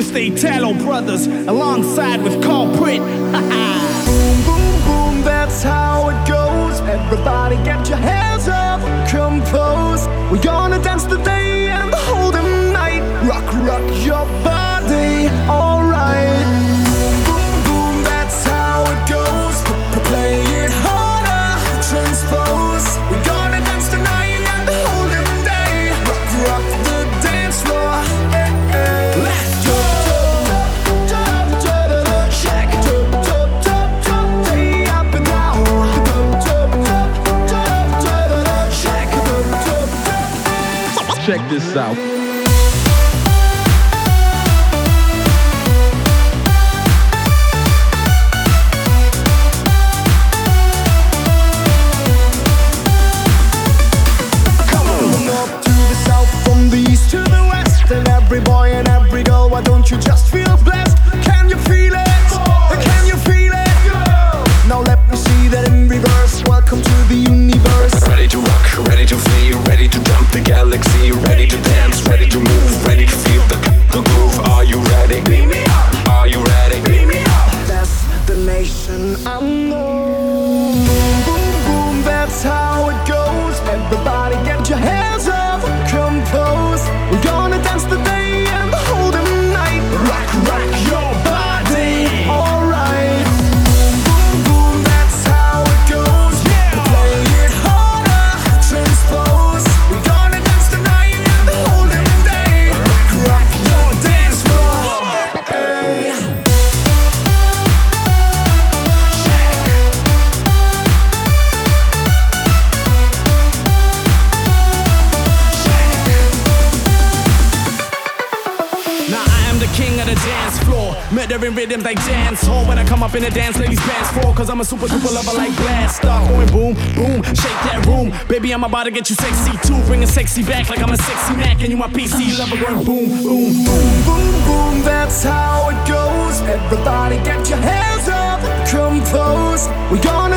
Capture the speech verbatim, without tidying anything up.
It's the Italo Brothers alongside with Culprit. Boom, boom, boom, that's how it goes. Everybody get your hands up, compose. We're gonna dance the day and the whole night. Rock, rock your body, alright. Boom, boom, that's how it goes. Play it harder, transpose. We're gonna dance tonight and the whole day. Rock, rock the dance floor. Hey, hey. Let's go. Check this out. Come on up to the south, from the east to the west, and every boy and every girl, why don't you just feel blessed? Can you feel it? Can you feel it? Now let me see that in reverse. Welcome to the universe. Ready to rock, ready to flee, ready to jump the galaxy, ready to dance, ready to move, ready to feel the, the groove. Are you ready? Beam me up. Are you ready? Beam me up. Destination unknown. Boom, boom, boom, that's how it goes. Everybody get your hands up, compose. We're gonna dance the day and the whole night. Rock, rock your body, alright. Boom, boom, that's how it goes. Play it harder, transpose. We're gonna dance tonight and the whole day. Rock, rock your dance floor. Hey. Now I am the king of the dance floor, murdering rhythms like dance hall. When I come up in the dance, ladies dance for, cause I'm a super duper lover like blast. Start going boom, boom, shake that room. Baby, I'm about to get you sexy too. Bringing sexy back like I'm a sexy Mac, and you my P C lover going boom, boom, boom. Boom, boom, that's how it goes. Everybody get your hands up, compose. We're gonna